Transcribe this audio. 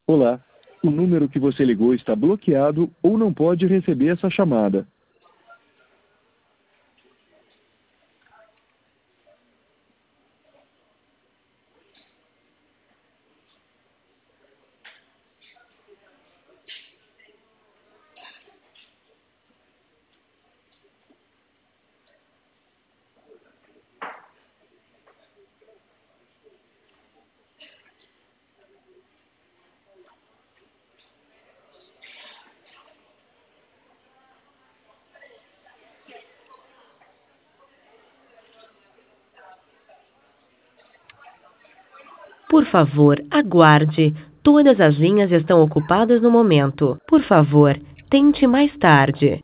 Olá, o número que você ligou está bloqueado ou não pode receber essa chamada. Por favor, aguarde. Todas as linhas estão ocupadas no momento. Por favor, tente mais tarde.